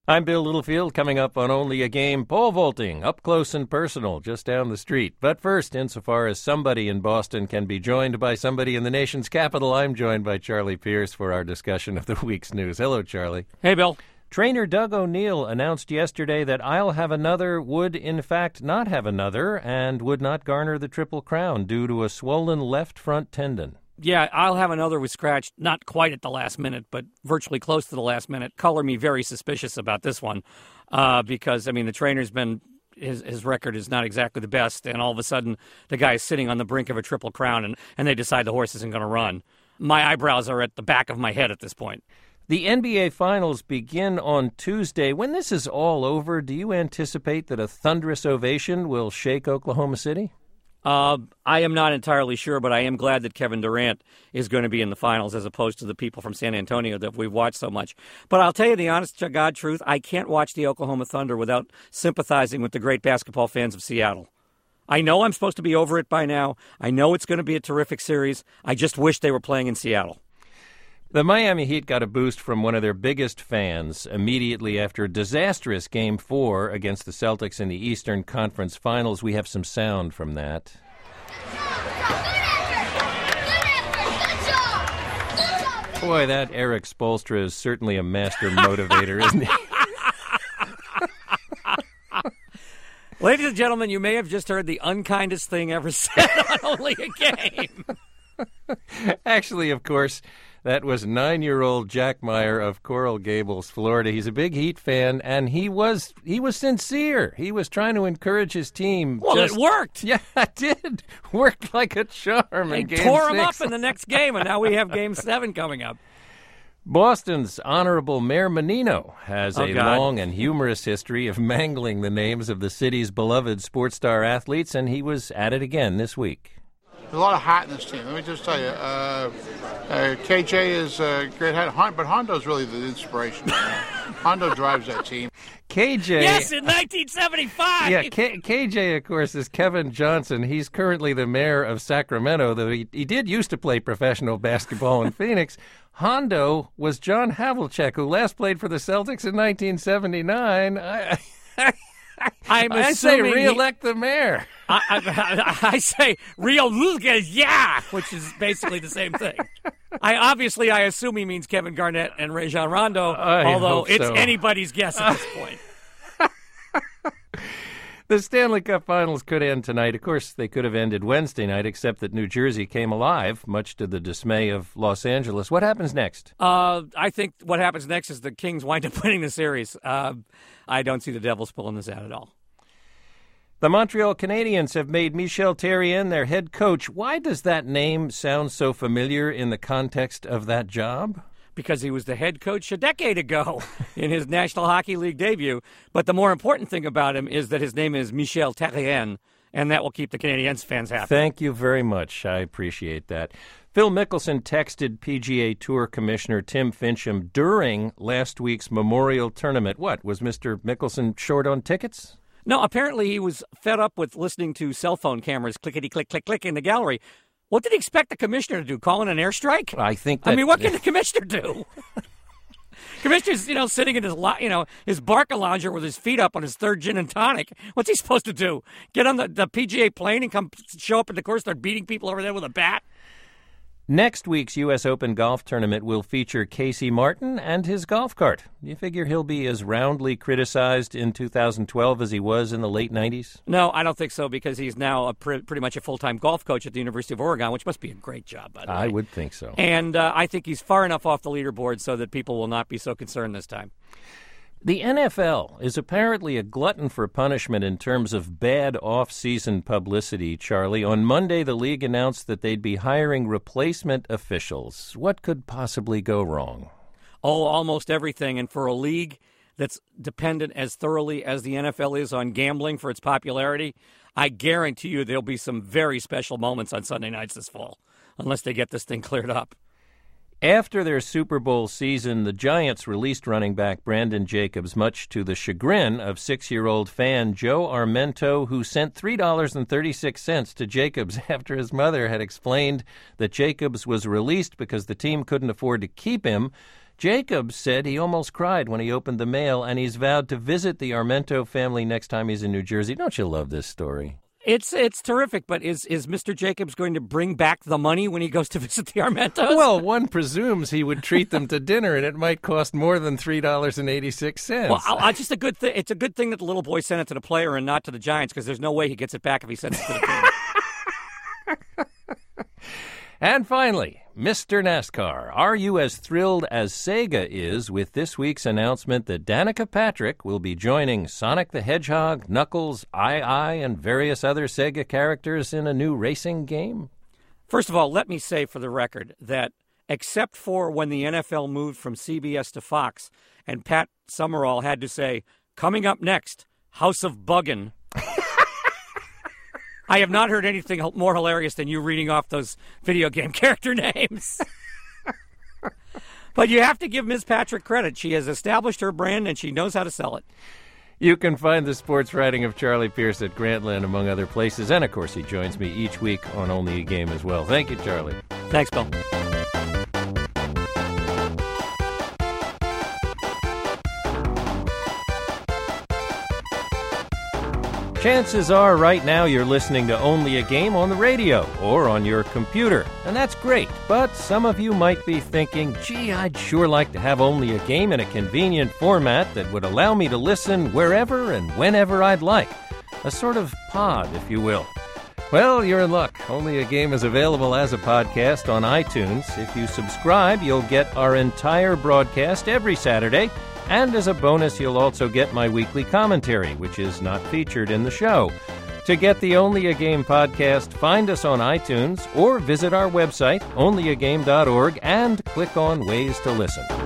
I'm Bill Littlefield, coming up on Only a Game, pole vaulting, up close and personal, just down the street. But first, insofar as somebody in Boston can be joined by somebody in the nation's capital, I'm joined by Charlie Pierce for our discussion of the week's news. Hello, Charlie. Hey, Bill. Trainer Doug O'Neill announced yesterday that I'll Have Another would, in fact, not have another and would not garner the Triple Crown due to a swollen left front tendon. Yeah, I'll Have Another was scratched, not quite at the last minute, but virtually close to the last minute. Color me very suspicious about this one because, the trainer's been, his record is not exactly the best, and all of a sudden the guy is sitting on the brink of a Triple Crown, and they decide the horse isn't going to run. My eyebrows are at the back of my head at this point. The NBA Finals begin on Tuesday. When this is all over, do you anticipate that a thunderous ovation will shake Oklahoma City? I am not entirely sure, but I am glad that Kevin Durant is going to be in the finals as opposed to the people from San Antonio that we've watched so much. But I'll tell you the honest to God truth, I can't watch the Oklahoma Thunder without sympathizing with the great basketball fans of Seattle. I know I'm supposed to be over it by now. I know it's going to be a terrific series. I just wish they were playing in Seattle. The Miami Heat got a boost from one of their biggest fans immediately after a disastrous Game 4 against the Celtics in the Eastern Conference Finals. We have some sound from that. Boy, that Eric Spoelstra is certainly a master motivator, isn't he? Ladies and gentlemen, you may have just heard the unkindest thing ever said on Only a Game. Actually, of course, that was 9-year-old Jack Meyer of Coral Gables, Florida. He's a big Heat fan, and he was sincere. He was trying to encourage his team. Well, it worked. Yeah, it did. Worked like a charm in Game 6. They tore him up in the next game, and now we have Game 7 coming up. Boston's Honorable Mayor Menino has long and humorous history of mangling the names of the city's beloved sports star athletes, and he was at it again this week. There's a lot of heart in this team. Let me just tell you, KJ is a great hat, but Hondo's really the inspiration. Hondo drives that team. KJ. Yes, in 1975. Yeah, KJ, of course, is Kevin Johnson. He's currently the mayor of Sacramento, though he did used to play professional basketball in Phoenix. Hondo was John Havlicek, who last played for the Celtics in 1979. I say re-elect the mayor. I say Rio Lucas, yeah, which is basically the same thing. I assume he means Kevin Garnett and Rajon Rondo, although it's anybody's guess at this point. The Stanley Cup Finals could end tonight. Of course, they could have ended Wednesday night, except that New Jersey came alive, much to the dismay of Los Angeles. What happens next? I think what happens next is the Kings wind up winning the series. I don't see the Devils pulling this out at all. The Montreal Canadiens have made Michel Therrien their head coach. Why does that name sound so familiar in the context of that job? Because he was the head coach a decade ago in his National Hockey League debut. But the more important thing about him is that his name is Michel Therrien, and that will keep the Canadiens fans happy. Thank you very much. I appreciate that. Phil Mickelson texted PGA Tour Commissioner Tim Finchem during last week's Memorial Tournament. What, was Mr. Mickelson short on tickets? No, apparently he was fed up with listening to cell phone cameras clickety-click, click, click in the gallery. What did he expect the commissioner to do, call in an airstrike? I think that... what can the commissioner do? Commissioner's, sitting in his, his Barca lounger with his feet up on his third gin and tonic. What's he supposed to do? Get on the PGA plane and come show up at the course, start beating people over there with a bat? Next week's U.S. Open golf tournament will feature Casey Martin and his golf cart. You figure he'll be as roundly criticized in 2012 as he was in the late 90s? No, I don't think so, because he's now pretty much a full-time golf coach at the University of Oregon, which must be a great job, by the way. I would think so. And I think he's far enough off the leaderboard so that people will not be so concerned this time. The NFL is apparently a glutton for punishment in terms of bad off-season publicity, Charlie. On Monday, the league announced that they'd be hiring replacement officials. What could possibly go wrong? Oh, almost everything. And for a league that's dependent as thoroughly as the NFL is on gambling for its popularity, I guarantee you there'll be some very special moments on Sunday nights this fall, unless they get this thing cleared up. After their Super Bowl season, the Giants released running back Brandon Jacobs, much to the chagrin of 6-year-old fan Joe Armento, who sent $3.36 to Jacobs after his mother had explained that Jacobs was released because the team couldn't afford to keep him. Jacobs said he almost cried when he opened the mail, and he's vowed to visit the Armento family next time he's in New Jersey. Don't you love this story? It's terrific, but is Mr. Jacobs going to bring back the money when he goes to visit the Armentos? Well, one presumes he would treat them to dinner, and it might cost more than $3.86. Well, just a good thing. It's a good thing that the little boy sent it to the player and not to the Giants, because there's no way he gets it back if he sends it to the team. And finally, Mr. NASCAR, are you as thrilled as Sega is with this week's announcement that Danica Patrick will be joining Sonic the Hedgehog, Knuckles, Ai, and various other Sega characters in a new racing game? First of all, let me say for the record that except for when the NFL moved from CBS to Fox and Pat Summerall had to say, coming up next, House of Buggin', I have not heard anything more hilarious than you reading off those video game character names. But you have to give Ms. Patrick credit. She has established her brand, and she knows how to sell it. You can find the sports writing of Charlie Pierce at Grantland, among other places. And, of course, he joins me each week on Only a Game as well. Thank you, Charlie. Thanks, Bill. Chances are right now you're listening to Only a Game on the radio or on your computer, and that's great. But some of you might be thinking, gee, I'd sure like to have Only a Game in a convenient format that would allow me to listen wherever and whenever I'd like. A sort of pod, if you will. Well, you're in luck. Only a Game is available as a podcast on iTunes. If you subscribe, you'll get our entire broadcast every Saturday. And as a bonus, you'll also get my weekly commentary, which is not featured in the show. To get the Only a Game podcast, find us on iTunes or visit our website, onlyagame.org, and click on Ways to Listen.